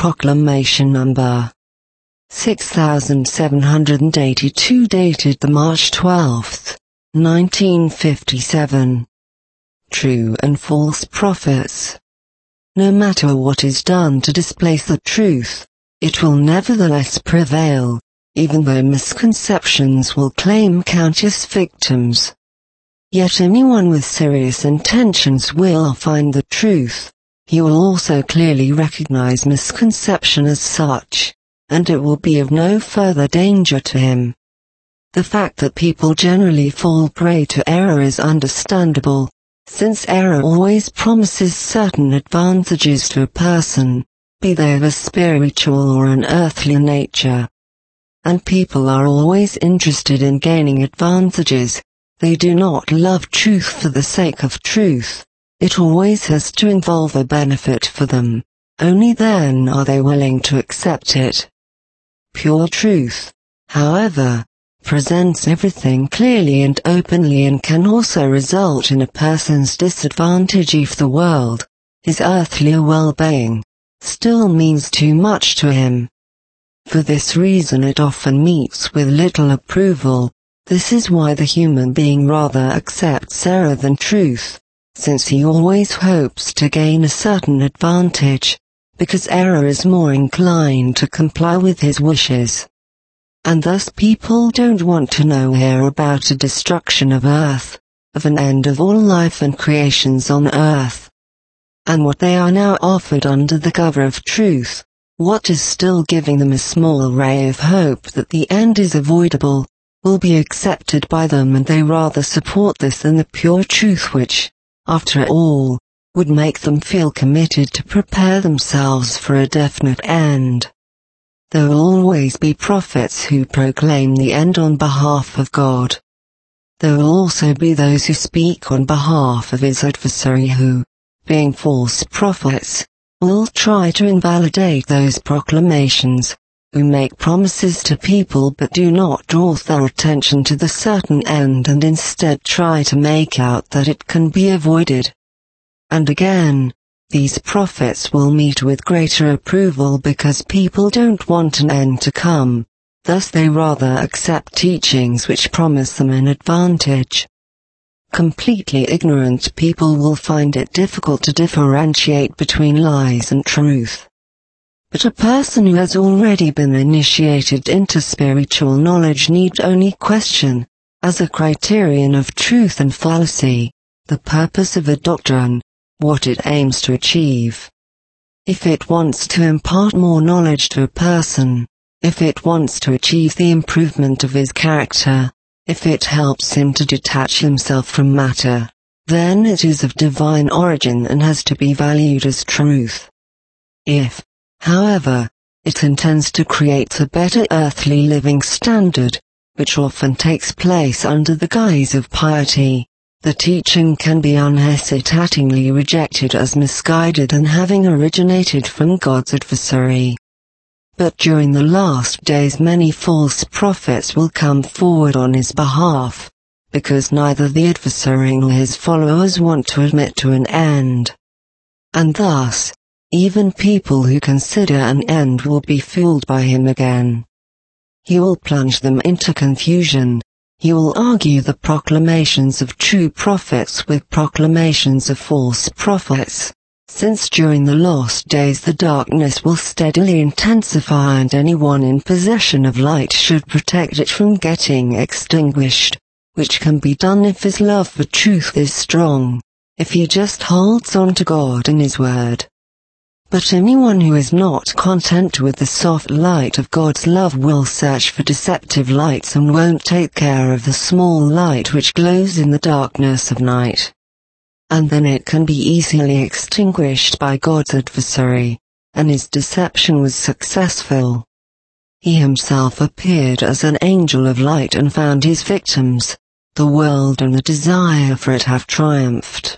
Proclamation number 6782 dated the March 12, 1957. True and false prophets. No matter what is done to displace the truth, it will nevertheless prevail, even though misconceptions will claim countless victims. Yet anyone with serious intentions will find the truth. He will also clearly recognize misconception as such, and it will be of no further danger to him. The fact that people generally fall prey to error is understandable, since error always promises certain advantages to a person, be they of a spiritual or an earthly nature. And people are always interested in gaining advantages. They do not love truth for the sake of truth. It always has to involve a benefit for them. Only then are they willing to accept it. Pure truth, however, presents everything clearly and openly and can also result in a person's disadvantage if the world, his earthly well-being, still means too much to him. For this reason it often meets with little approval. This is why the human being rather accepts error than truth, since he always hopes to gain a certain advantage, because error is more inclined to comply with his wishes. And thus people don't want to know here about a destruction of earth, of an end of all life and creations on earth. And what they are now offered under the cover of truth, what is still giving them a small ray of hope that the end is avoidable, will be accepted by them, and they rather support this than the pure truth which, after all, would make them feel committed to prepare themselves for a definite end. There will always be prophets who proclaim the end on behalf of God. There will also be those who speak on behalf of his adversary who, being false prophets, will try to invalidate those proclamations, who make promises to people but do not draw their attention to the certain end and instead try to make out that it can be avoided. And again, these prophets will meet with greater approval because people don't want an end to come, thus they rather accept teachings which promise them an advantage. Completely ignorant people will find it difficult to differentiate between lies and truth. But a person who has already been initiated into spiritual knowledge need only question, as a criterion of truth and fallacy, the purpose of a doctrine, what it aims to achieve. If it wants to impart more knowledge to a person, if it wants to achieve the improvement of his character, if it helps him to detach himself from matter, then it is of divine origin and has to be valued as truth. If, however, it intends to create a better earthly living standard, which often takes place under the guise of piety, the teaching can be unhesitatingly rejected as misguided and having originated from God's adversary. But during the last days many false prophets will come forward on his behalf, because neither the adversary nor his followers want to admit to an end. And thus, even people who consider an end will be fooled by him again. He will plunge them into confusion. He will argue the proclamations of true prophets with proclamations of false prophets, since during the last days the darkness will steadily intensify and anyone in possession of light should protect it from getting extinguished, which can be done if his love for truth is strong, if he just holds on to God and his word. But anyone who is not content with the soft light of God's love will search for deceptive lights and won't take care of the small light which glows in the darkness of night. And then it can be easily extinguished by God's adversary, and his deception was successful. He himself appeared as an angel of light and found his victims, the world and the desire for it have triumphed.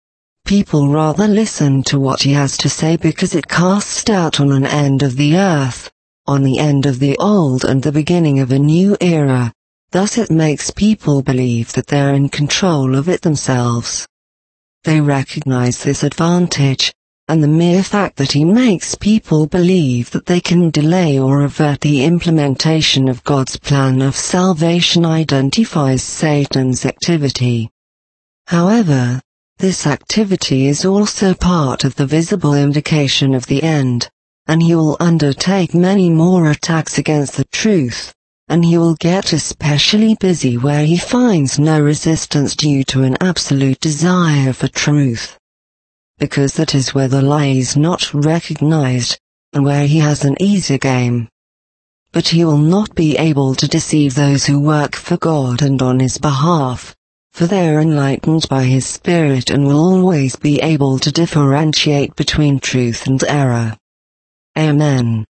People rather listen to what he has to say because it casts doubt on an end of the earth, on the end of the old and the beginning of a new era. Thus it makes people believe that they are in control of it themselves. They recognize this advantage, and the mere fact that he makes people believe that they can delay or avert the implementation of God's plan of salvation identifies Satan's activity. However, this activity is also part of the visible indication of the end, and he will undertake many more attacks against the truth, and he will get especially busy where he finds no resistance due to an absolute desire for truth. Because that is where the lie is not recognized, and where he has an easy game. But he will not be able to deceive those who work for God and on his behalf, for they are enlightened by his Spirit and will always be able to differentiate between truth and error. Amen.